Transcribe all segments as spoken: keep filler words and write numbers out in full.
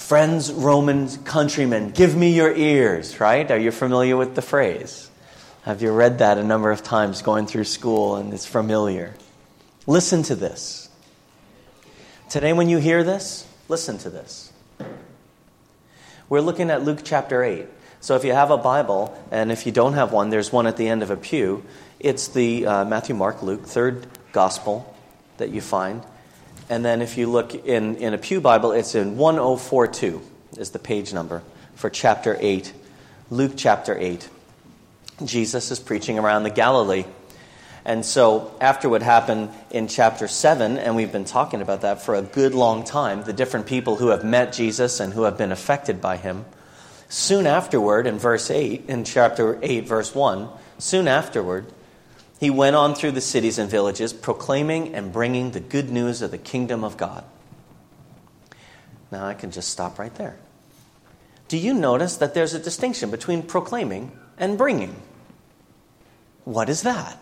Friends, Romans, countrymen, give me your ears, right? Are you familiar with the phrase? Have you read that a number of times going through school and it's familiar? Listen to this. Today when you hear this, listen to this. We're looking at Luke chapter eight. So if you have a Bible, and if you don't have one, there's one at the end of a pew. It's the uh, Matthew, Mark, Luke, third gospel that you find. And then if you look in, in a pew Bible, it's in one oh four two is the page number for chapter eight. Luke chapter eight. Jesus is preaching around the Galilee. And so after what happened in chapter seven, and we've been talking about that for a good long time, the different people who have met Jesus and who have been affected by him, soon afterward, in verse eight, in chapter eight, verse one, soon afterward, he went on through the cities and villages, proclaiming and bringing the good news of the kingdom of God. Now I can just stop right there. Do you notice that there's a distinction between proclaiming and bringing? What is that?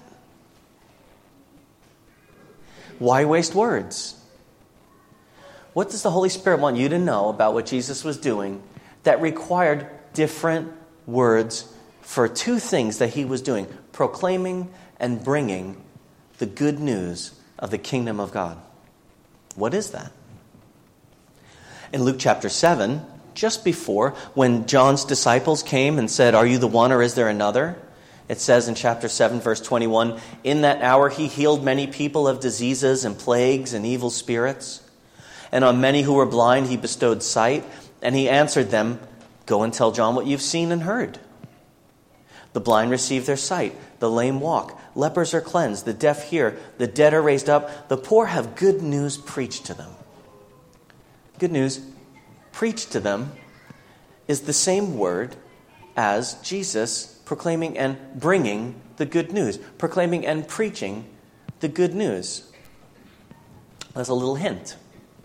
Why waste words? What does the Holy Spirit want you to know about what Jesus was doing that required different words for two things that he was doing? Proclaiming and bringing the good news of the kingdom of God. What is that? In Luke chapter seven, just before, when John's disciples came and said, "Are you the one or is there another?" It says in chapter seven, verse twenty-one, "In that hour he healed many people of diseases and plagues and evil spirits. And on many who were blind he bestowed sight. And he answered them, 'Go and tell John what you've seen and heard. The blind receive their sight, the lame walk, lepers are cleansed, the deaf hear, the dead are raised up, the poor have good news preached to them.'" Good news preached to them is the same word as Jesus proclaiming and bringing the good news, proclaiming and preaching the good news. That's a little hint.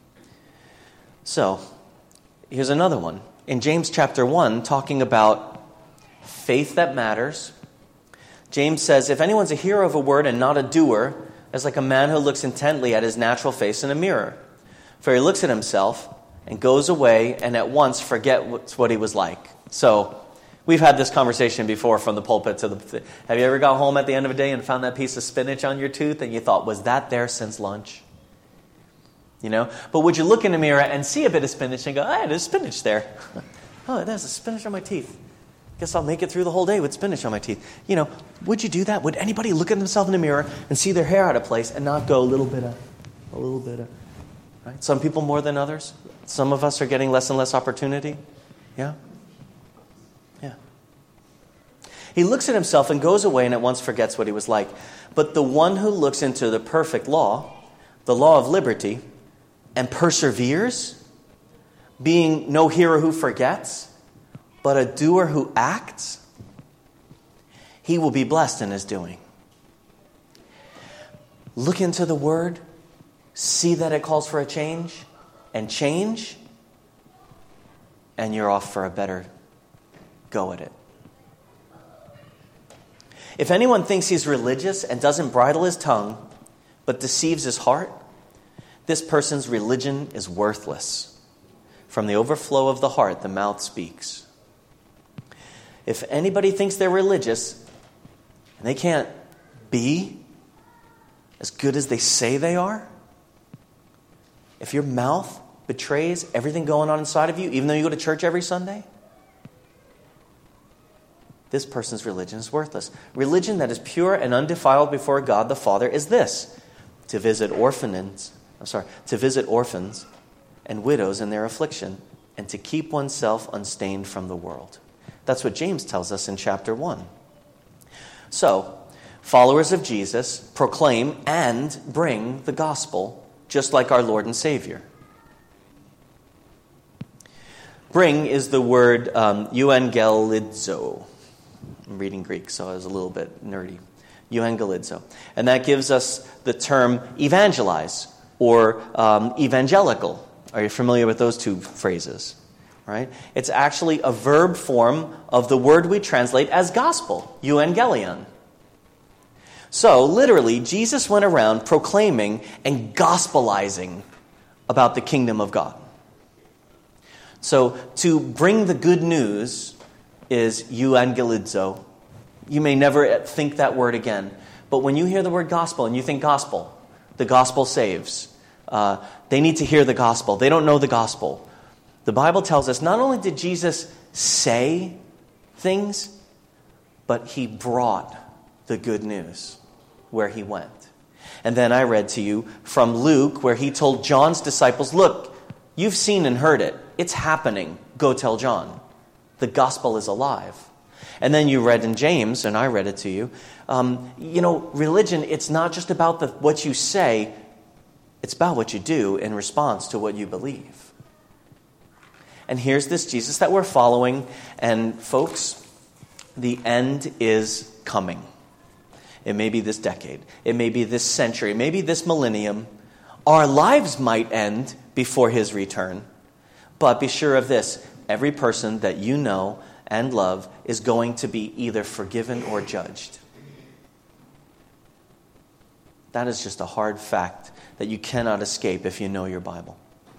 So, here's another one. In James chapter one, talking about faith that matters, James says, "If anyone's a hearer of a word and not a doer, is like a man who looks intently at his natural face in a mirror. For he looks at himself and goes away and at once forgets what he was like." So, we've had this conversation before from the pulpit to the... Have you ever got home at the end of a day and found that piece of spinach on your tooth and you thought, was that there since lunch? You know? But would you look in the mirror and see a bit of spinach and go, "Ah, there's spinach there. Oh, there's a spinach on my teeth. Guess I'll make it through the whole day with spinach on my teeth." You know, would you do that? Would anybody look at themselves in the mirror and see their hair out of place and not go a little bit of, a little bit of, right? Some people more than others. Some of us are getting less and less opportunity. Yeah? Yeah. He looks at himself and goes away and at once forgets what he was like. But the one who looks into the perfect law, the law of liberty, and perseveres, being no hearer who forgets, but a doer who acts, he will be blessed in his doing. Look into the word, see that it calls for a change, and change, and you're off for a better go at it. If anyone thinks he's religious and doesn't bridle his tongue, but deceives his heart, this person's religion is worthless. From the overflow of the heart, the mouth speaks. If anybody thinks they're religious and they can't be as good as they say they are, if your mouth betrays everything going on inside of you, even though you go to church every Sunday, this person's religion is worthless. Religion that is pure and undefiled before God the Father is this: to visit orphans, I'm sorry, to visit orphans and widows in their affliction, and to keep oneself unstained from the world. That's what James tells us in chapter one. So, followers of Jesus proclaim and bring the gospel just like our Lord and Savior. Bring is the word um, euangelizo. I'm reading Greek, so I was a little bit nerdy. Euangelizo. And that gives us the term evangelize or um, evangelical. Are you familiar with those two phrases? Right? It's actually a verb form of the word we translate as gospel, euangelion. So, literally, Jesus went around proclaiming and gospelizing about the kingdom of God. So to bring the good news is euangelizo. You may never think that word again. But when you hear the word gospel and you think gospel, the gospel saves. Uh, they need to hear the gospel. They don't know the gospel. The Bible tells us not only did Jesus say things, but he brought the good news where he went. And then I read to you from Luke where he told John's disciples, look, you've seen and heard it. It's happening. Go tell John. The gospel is alive. And then you read in James, and I read it to you, um, you know, religion, it's not just about the, what you say, it's about what you do in response to what you believe. And here's this Jesus that we're following, and folks, the end is coming. It may be this decade. It may be this century. It may be this millennium. Our lives might end before his return. But be sure of this. Every person that you know and love is going to be either forgiven or judged. That is just a hard fact that you cannot escape if you know your Bible.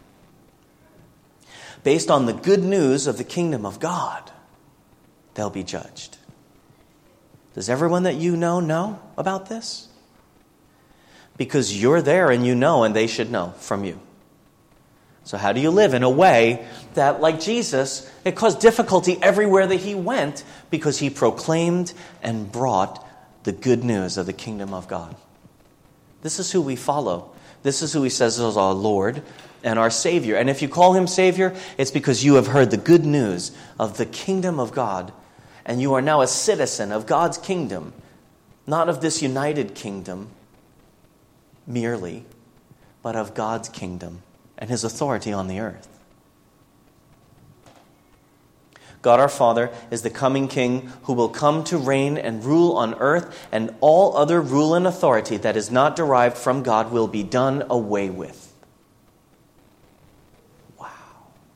Based on the good news of the kingdom of God, they'll be judged. Does everyone that you know know about this? Because you're there and you know, and they should know from you. So how do you live in a way that, like Jesus, it caused difficulty everywhere that he went because he proclaimed and brought the good news of the kingdom of God? This is who we follow. This is who he says is our Lord and our Savior. And if you call him Savior, it's because you have heard the good news of the kingdom of God. And you are now a citizen of God's kingdom, not of this united kingdom merely, but of God's kingdom and his authority on the earth. God our Father is the coming King who will come to reign and rule on earth, and all other rule and authority that is not derived from God will be done away with.